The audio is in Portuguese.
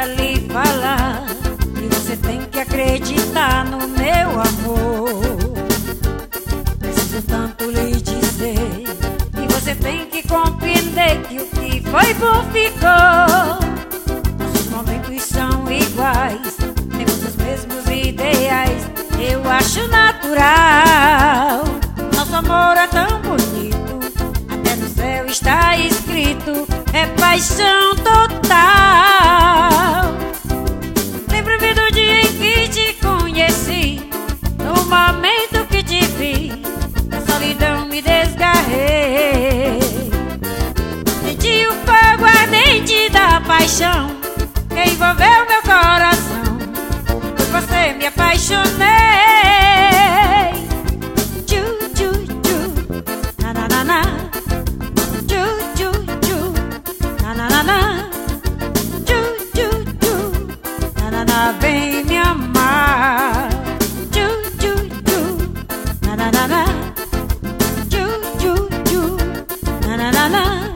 lhe falar que você tem que acreditar no meu amor. Preciso tanto lhe dizer que você tem que compreender que o que foi bom ficou. Nossos momentos são iguais, temos os mesmos ideais. Eu acho natural. Nosso amor é tão bonito, até no céu está escrito, é paixão total. Lembro-me do dia em que te conheci, no momento que te vi, na solidão me desgarrei. Senti o fogo ardente da paixão que envolveu meu coração, por você me apaixonei. Vem me amar, na na na na, na na na na.